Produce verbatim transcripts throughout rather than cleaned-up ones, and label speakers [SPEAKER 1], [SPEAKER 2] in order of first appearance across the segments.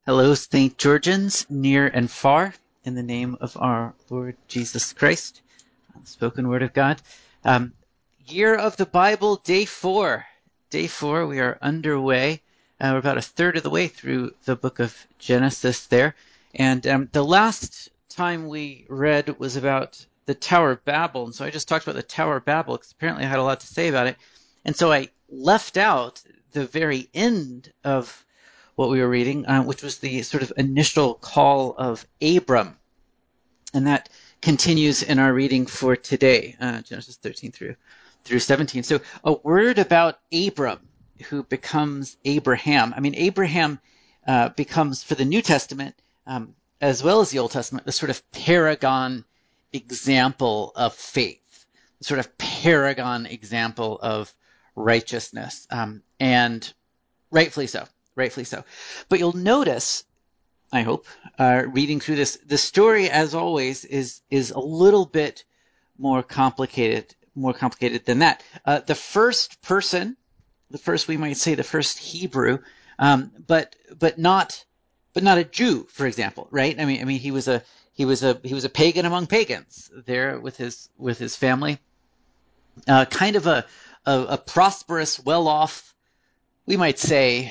[SPEAKER 1] Hello, Saint Georgians, near and far, in the name of our Lord Jesus Christ, spoken word of God. Um, year of the Bible, day four. Day four, we are underway. Uh, we're about a third of the way through the book of Genesis there. And um, the last time we read was about the Tower of Babel. And so I just talked about the Tower of Babel because apparently I had a lot to say about it. And so I left out the very end of what we were reading, uh, which was the sort of initial call of Abram. And that continues in our reading for today, uh, Genesis thirteen through through seventeen. So a word about Abram, who becomes Abraham. I mean, Abraham uh, becomes, for the New Testament, um, as well as the Old Testament, the sort of paragon example of faith, the sort of paragon example of righteousness, um, and rightfully so. Rightfully so. But you'll notice, I hope, uh, reading through this, the story, as always, is is a little bit more complicated, more complicated than that. Uh, the first person, the first, we might say, the first Hebrew, um, but but not but not a Jew, for example, right? I mean, I mean, he was a he was a he was a pagan among pagans there with his with his family, uh, kind of a, a a prosperous, well-off, we might say,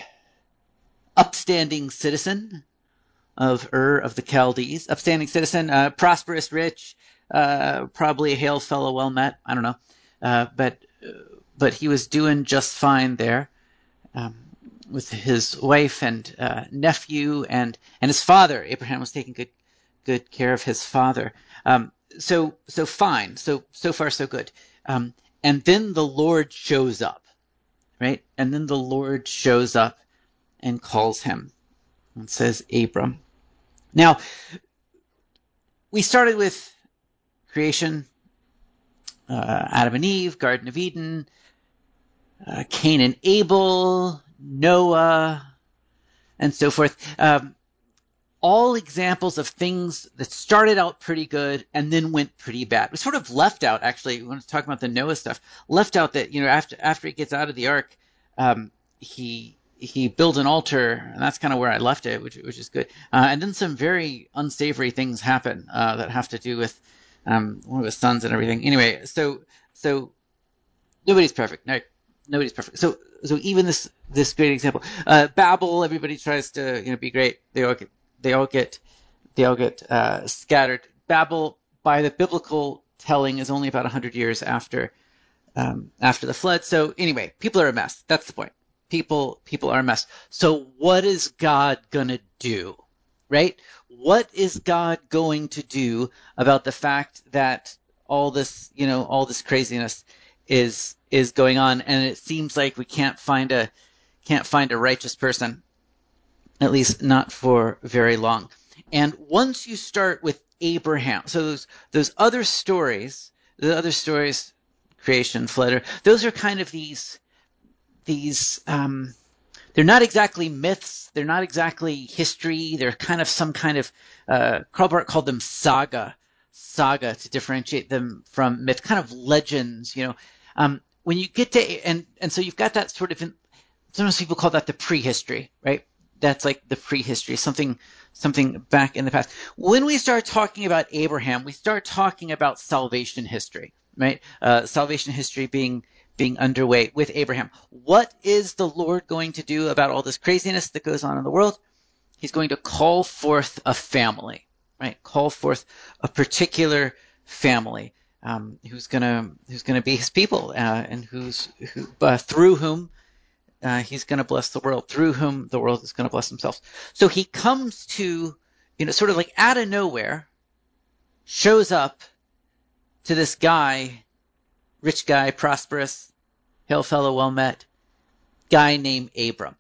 [SPEAKER 1] upstanding citizen of Ur of the Chaldees, upstanding citizen, uh, prosperous, rich, uh, probably a hail fellow, well met. I don't know, uh, but uh, but he was doing just fine there, um, with his wife and uh, nephew and and his father. Abraham was taking good good care of his father. Um, so so fine. So so far so good. Um, and then the Lord shows up, right? And then the Lord shows up and calls him and says, Abram. Now, we started with creation, uh, Adam and Eve, Garden of Eden, uh, Cain and Abel, Noah, and so forth. Um, all examples of things that started out pretty good and then went pretty bad. We sort of left out, actually, when I was talking about the Noah stuff, left out that, you know, after after he gets out of the ark, um, he he builds an altar, and that's kind of where I left it, which which is good. Uh, and then some very unsavory things happen uh, that have to do with um, one of his sons and everything. Anyway, so so nobody's perfect. No, nobody's perfect. So so even this this great example, uh, Babel, everybody tries to you know be great. They all get they all get they all get uh, scattered. Babel, by the biblical telling, is only about a hundred years after um, after the flood. So anyway, people are a mess. That's the point. People people are a mess. So what is God gonna do? Right? What is God going to do about the fact that all this, you know, all this craziness is is going on, and it seems like we can't find a can't find a righteous person, at least not for very long. And once you start with Abraham, so those those other stories, the other stories, creation, flood, those are kind of these these um, they're not exactly myths. They're not exactly history. They're kind of some kind of uh, Karl Barth called them saga, saga to differentiate them from myth, kind of legends. You know, um, when you get to and and so you've got that sort of. In, sometimes people call that the prehistory, right? That's like the prehistory, something something back in the past. When we start talking about Abraham, we start talking about salvation history, right? Uh, salvation history being being underway with Abraham. What is the Lord going to do about all this craziness that goes on in the world? He's going to call forth a family, right? Call forth a particular family um, who's gonna who's gonna be his people, uh, and who's who uh, through whom uh, he's going to bless the world, through whom the world is going to bless themselves. So he comes to, you know, sort of like out of nowhere, shows up to this guy, rich guy, prosperous, hail fellow, well met, guy named Abram.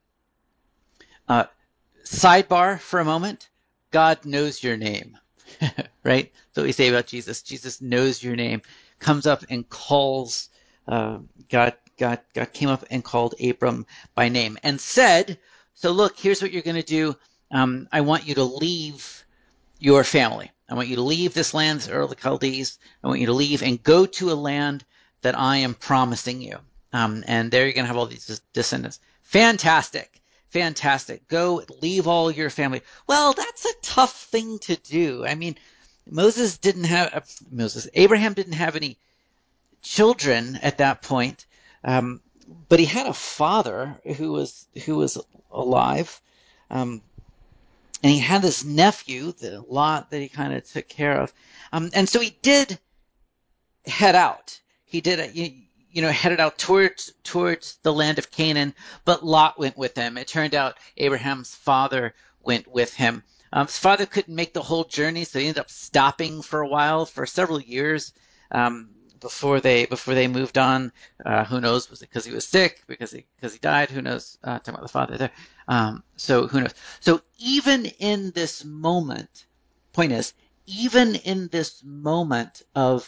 [SPEAKER 1] Uh, sidebar for a moment, God knows your name, right? That's what we say about Jesus. Jesus knows your name, comes up and calls uh, God. God, God came up and called Abram by name and said, so look, here's what you're going to do. Um, I want you to leave your family. I want you to leave this land, this Ur of the Chaldees. I want you to leave and go to a land that I am promising you. Um, and there you're going to have all these descendants. Fantastic. fantastic. Go leave all your family. Well, that's a tough thing to do. I mean, Moses didn't have, uh, Moses, Abraham didn't have any children at that point. Um, but he had a father who was, who was alive. Um, and he had this nephew, the Lot, that he kind of took care of. Um, and so he did head out. He did, a, you, you know, headed out towards towards the land of Canaan, but Lot went with him. It turned out Abraham's father went with him. Um, his father couldn't make the whole journey, so he ended up stopping for a while, for several years, um, before they before they moved on. Uh, who knows? Was it because he was sick? Because he because he died? Who knows? Uh, talking about the father there. Um, so who knows? So even in this moment, point is, even in this moment of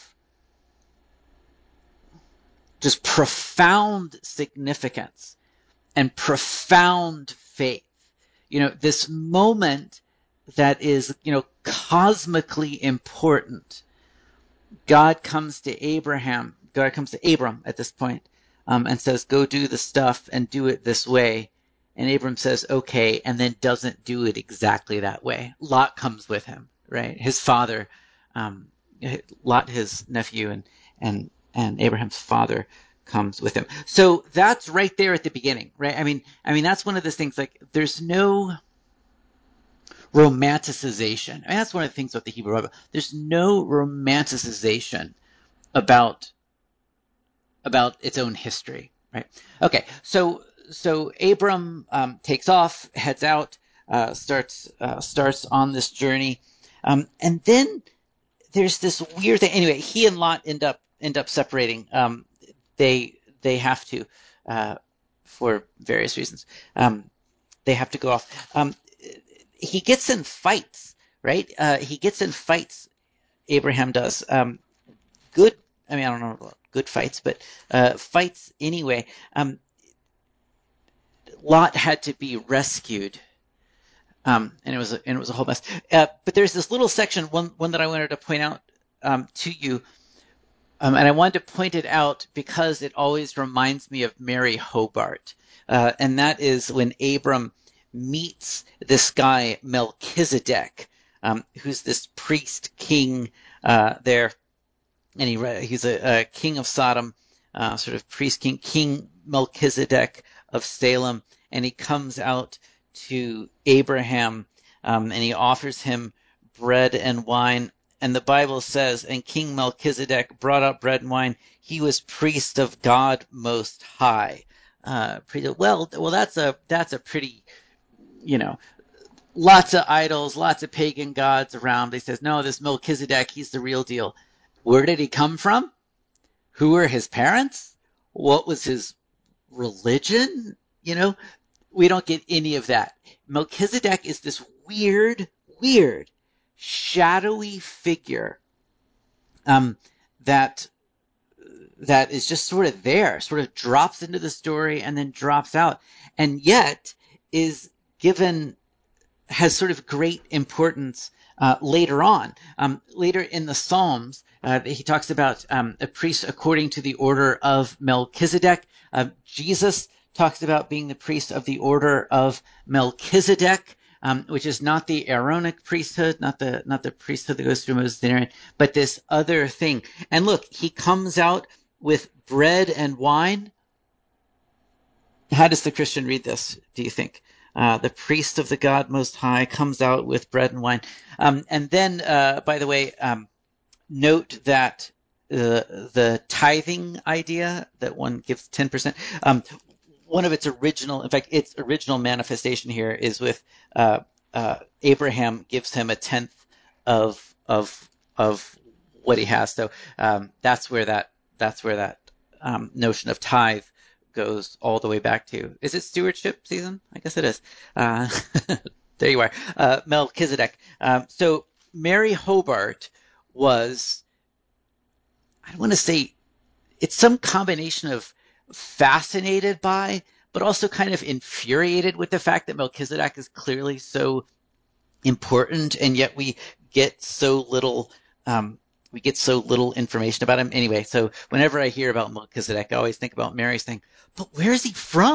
[SPEAKER 1] just profound significance and profound faith, you know, this moment that is, you know, cosmically important. God comes to Abraham, God comes to Abram at this point, um, and says, go do the stuff and do it this way. And Abram says, okay, and then doesn't do it exactly that way. Lot comes with him, right? His father, um, Lot, his nephew, and, and, and Abraham's father comes with him. So that's right there at the beginning, right? I mean, I mean, that's one of those things, like, there's no romanticization. I mean, that's one of the things about the Hebrew Bible. There's no romanticization about about its own history, right? Okay, so so Abram um, takes off, heads out, uh, starts uh, starts on this journey, um, and then there's this weird thing. Anyway, he and Lot end up end up separating. Um, they they have to uh, for various reasons. Um, they have to go off. Um, he gets in fights, right? Uh, he gets in fights. Abraham does. Um, good. I mean, I don't know about good fights, but uh, fights anyway. Um, Lot had to be rescued, um, and it was a, and it was a whole mess. Uh, but there's this little section, one one that I wanted to point out um, to you, um, and I wanted to point it out because it always reminds me of Mary Hobart, uh, and that is when Abram meets this guy Melchizedek, um, who's this priest king uh, there. And he he's a, a king of Sodom, uh, sort of priest king, King Melchizedek of Salem, and he comes out to Abraham, um, and he offers him bread and wine. And the Bible says, and King Melchizedek brought up bread and wine. He was priest of God Most High. Uh, pretty, well, well, that's a that's a pretty, you know, lots of idols, lots of pagan gods around. He says, no, this Melchizedek, he's the real deal. Where did he come from? Who were his parents? What was his religion? You know, we don't get any of that. Melchizedek is this weird, weird, shadowy figure um, that that is just sort of there, sort of drops into the story and then drops out, and yet is given has sort of great importance uh, later on. Um, later in the Psalms, uh, he talks about um, a priest according to the order of Melchizedek. Uh, Jesus talks about being the priest of the order of Melchizedek, um, which is not the Aaronic priesthood, not the not the priesthood that goes through Moses and Aaron, but this other thing. And look, he comes out with bread and wine. How does the Christian read this, do you think? Uh, the priest of the God Most High comes out with bread and wine. Um, and then, uh, by the way, um, note that uh, the tithing idea that one gives ten percent, um, one of its original, in fact, its original manifestation here is with uh, uh, Abraham gives him a tenth of of of what he has. So um, that's where that that's where that um, notion of tithe goes all the way back to. Is it stewardship season? I guess it is. Uh, there you are, uh, Melchizedek. Um, so Mary Hobart was, I want to say, it's some combination of fascinated by, but also kind of infuriated with the fact that Melchizedek is clearly so important, and yet we get so little. Um, we get so little information about him. Anyway, so whenever I hear about Melchizedek, I always think about Mary's thing. But where is he from?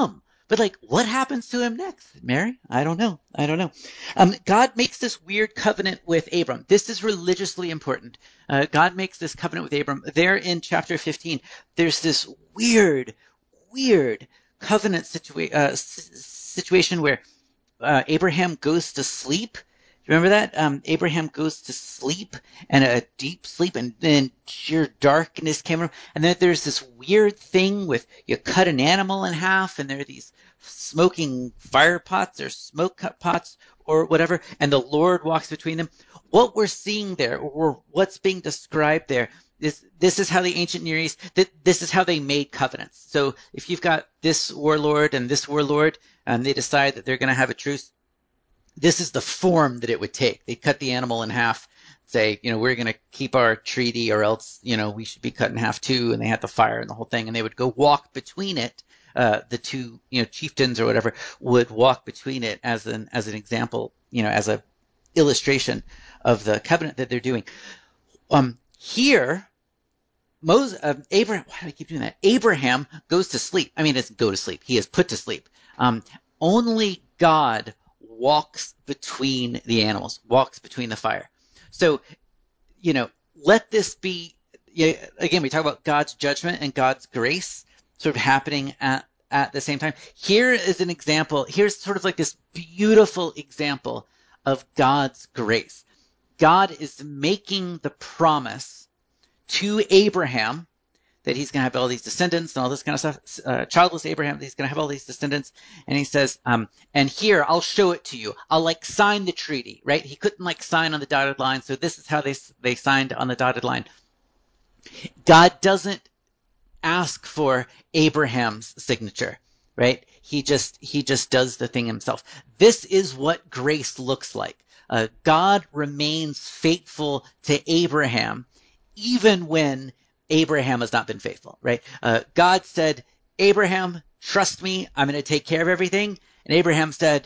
[SPEAKER 1] But like, what happens to him next, Mary? I don't know. I don't know. Um, God makes this weird covenant with Abram. This is religiously important. Uh, God makes this covenant with Abram. There in chapter fifteen, there's this weird, weird covenant situa- uh, situation where uh, Abraham goes to sleep. Remember that? Um, Abraham goes to sleep and a deep sleep, and then sheer darkness came around. And then there's this weird thing with you cut an animal in half, and there are these smoking fire pots or smoke pots or whatever, and the Lord walks between them. What we're seeing there, or what's being described there, is this is how the ancient Near East, this is how they made covenants. So if you've got this warlord and this warlord, and they decide that they're going to have a truce, this is the form that it would take. They cut the animal in half, say, you know, we're going to keep our treaty or else, you know, we should be cut in half too. And they had the fire and the whole thing, and they would go walk between it. Uh, the two, you know, chieftains or whatever would walk between it as an, as an example, you know, as a illustration of the covenant that they're doing. Um, here, Moses, uh, Abraham, why do I keep doing that? Abraham goes to sleep. I mean, it doesn't go to sleep. He is put to sleep. Um, only God walks between the animals, walks between the fire. So, you know, let this be, yeah, again, we talk about God's judgment and God's grace sort of happening at, at the same time. Here is an example. Here's sort of like this beautiful example of God's grace. God is making the promise to Abraham that he's going to have all these descendants and all this kind of stuff, uh, childless Abraham, he's going to have all these descendants. And he says, um, and here, I'll show it to you. I'll like sign the treaty, right? He couldn't like sign on the dotted line. So this is how they, they signed on the dotted line. God doesn't ask for Abraham's signature, right? He just, he just does the thing himself. This is what grace looks like. Uh, God remains faithful to Abraham, even when Abraham has not been faithful, right? Uh, God said, Abraham, trust me, I'm going to take care of everything. And Abraham said,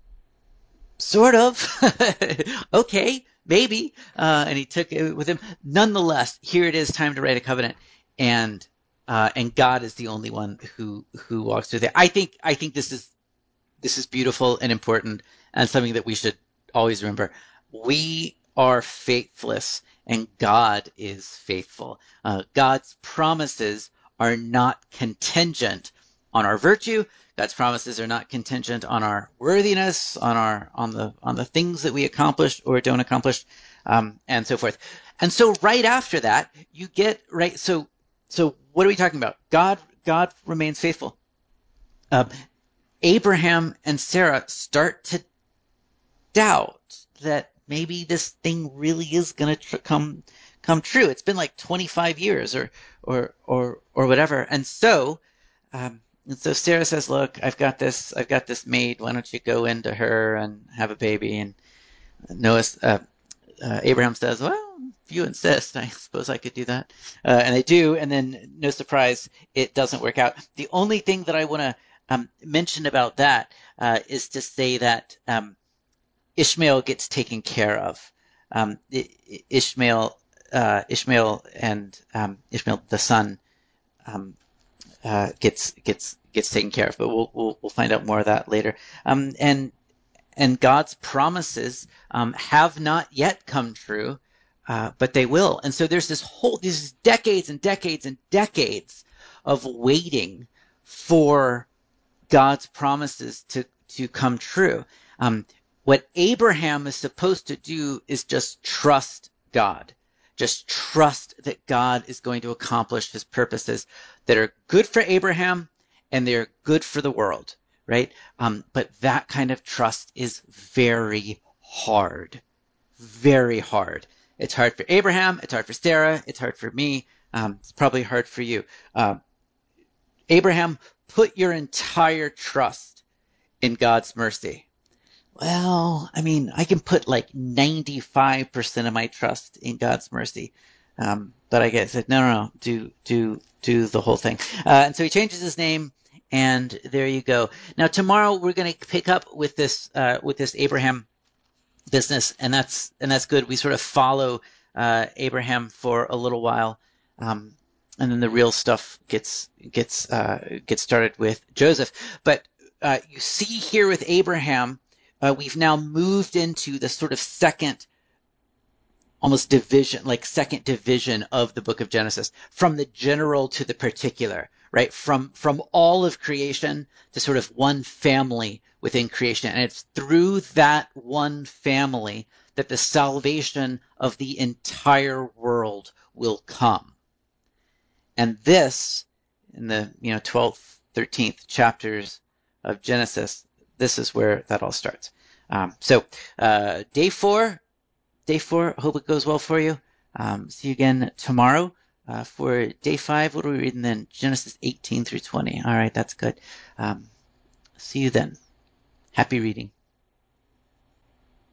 [SPEAKER 1] sort of, okay, maybe. Uh, and he took it with him. Nonetheless, here it is, time to write a covenant. And, uh, and God is the only one who, who walks through there. I think, I think this is, this is beautiful and important and something that we should always remember. We are faithless and God is faithful. Uh, God's promises are not contingent on our virtue. God's promises are not contingent on our worthiness, on our on the on the things that we accomplish or don't accomplish, um, and so forth. And so right after that, you get right. So so what are we talking about? God God remains faithful. Uh, Abraham and Sarah start to doubt that maybe this thing really is going to tr- come come true. It's been like twenty-five years or or or or whatever, and so um, and so Sarah says, "Look, I've got this. I've got this maid. Why don't you go into her and have a baby?" And Noah, uh, uh, Abraham says, "Well, if you insist, I suppose I could do that." Uh, and they do, and then no surprise, it doesn't work out. The only thing that I want to um, mention about that uh, is to say that um, Ishmael gets taken care of. Um, Ishmael, uh, Ishmael, and um, Ishmael the son um, uh, gets gets gets taken care of. But we'll we'll, we'll find out more of that later. Um, and and God's promises um, have not yet come true, uh, but they will. And so there's this whole, these decades and decades and decades of waiting for God's promises to, to come true. Um, what Abraham is supposed to do is just trust God. Just trust that God is going to accomplish his purposes that are good for Abraham and they're good for the world, right? Um, but that kind of trust is very hard, very hard. It's hard for Abraham. It's hard for Sarah. It's hard for me. Um, it's probably hard for you. Uh, Abraham, put your entire trust in God's mercy. Well, I mean, I can put like ninety-five percent of my trust in God's mercy. Um, but I guess said, no, no, no, do, do, do the whole thing. Uh, and so he changes his name, and there you go. Now tomorrow we're going to pick up with this, uh, with this Abraham business, and that's, and that's good. We sort of follow, uh, Abraham for a little while. Um, and then the real stuff gets, gets, uh, gets started with Joseph. But uh, you see here with Abraham, uh, we've now moved into the sort of second, almost division, like second division of the book of Genesis, from the general to the particular, right? From, from all of creation to sort of one family within creation. And it's through that one family that the salvation of the entire world will come. And this, in the, you know, twelfth, thirteenth chapters of Genesis, this is where that all starts. Um, so, uh, day four, day four, hope it goes well for you. Um, see you again tomorrow. Uh, for day five, what are we reading then? Genesis eighteen through twenty. All right, that's good. Um, see you then. Happy reading.